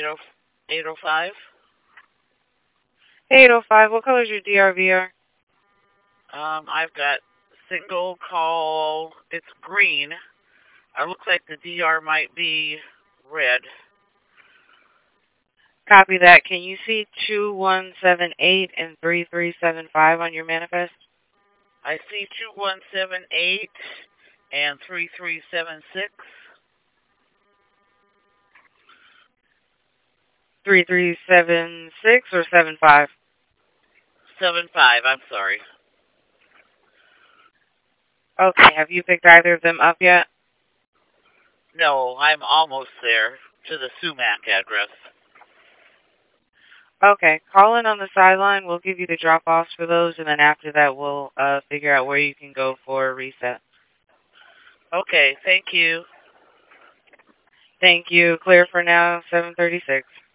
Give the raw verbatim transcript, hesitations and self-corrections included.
eight oh, eight oh five. eight oh five, what color is your D R V R? Um, I've got single call. It's green. It looks like the D R might be red. Copy that. Can you see two one seven eight and three three seven five on your manifest? I see two one seven eight and three three seven six. three three seven six or seven five? seven five, I'm sorry. Okay, have you picked either of them up yet? No, I'm almost there to the Sumac address. Okay, call in on the sideline. We'll give you the drop-offs for those, and then after that, we'll uh, figure out where you can go for a reset. Okay, thank you. Thank you. Clear for now, seven thirty-six.